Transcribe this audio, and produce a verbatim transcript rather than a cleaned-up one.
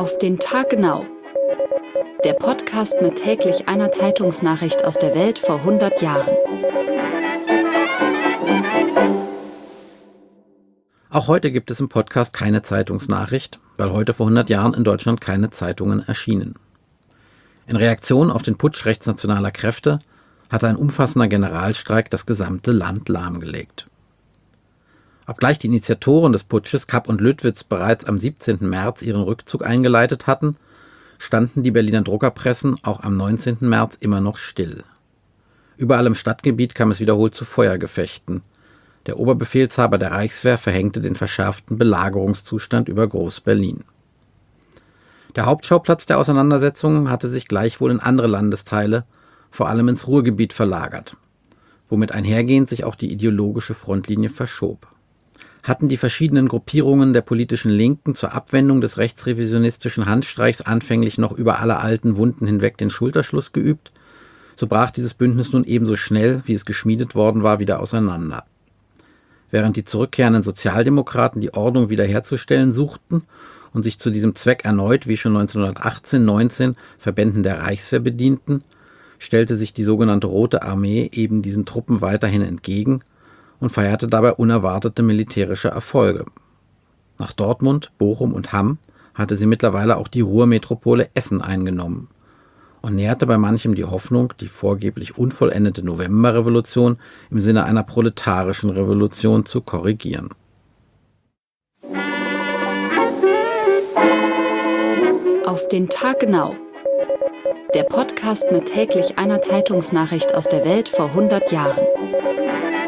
Auf den Tag genau. Der Podcast mit täglich einer Zeitungsnachricht aus der Welt vor hundert Jahren. Auch heute gibt es im Podcast keine Zeitungsnachricht, weil heute vor hundert Jahren in Deutschland keine Zeitungen erschienen. In Reaktion auf den Putsch rechtsnationaler Kräfte hatte ein umfassender Generalstreik das gesamte Land lahmgelegt. Obgleich die Initiatoren des Putsches, Kapp und Lüttwitz, bereits am siebzehnten März ihren Rückzug eingeleitet hatten, standen die Berliner Druckerpressen auch am neunzehnten März immer noch still. Überall im Stadtgebiet kam es wiederholt zu Feuergefechten. Der Oberbefehlshaber der Reichswehr verhängte den verschärften Belagerungszustand über Groß-Berlin. Der Hauptschauplatz der Auseinandersetzungen hatte sich gleichwohl in andere Landesteile, vor allem ins Ruhrgebiet, verlagert, womit einhergehend sich auch die ideologische Frontlinie verschob. Hatten die verschiedenen Gruppierungen der politischen Linken zur Abwendung des rechtsrevisionistischen Handstreichs anfänglich noch über alle alten Wunden hinweg den Schulterschluss geübt, so brach dieses Bündnis nun ebenso schnell, wie es geschmiedet worden war, wieder auseinander. Während die zurückkehrenden Sozialdemokraten die Ordnung wiederherzustellen suchten und sich zu diesem Zweck erneut, wie schon neunzehnhundertachtzehn neunzehn, Verbänden der Reichswehr bedienten, stellte sich die sogenannte Rote Armee eben diesen Truppen weiterhin entgegen und feierte dabei unerwartete militärische Erfolge. Nach Dortmund, Bochum und Hamm hatte sie mittlerweile auch die Ruhrmetropole Essen eingenommen und nährte bei manchem die Hoffnung, die vorgeblich unvollendete Novemberrevolution im Sinne einer proletarischen Revolution zu korrigieren. Auf den Tag genau. Der Podcast mit täglich einer Zeitungsnachricht aus der Welt vor hundert Jahren.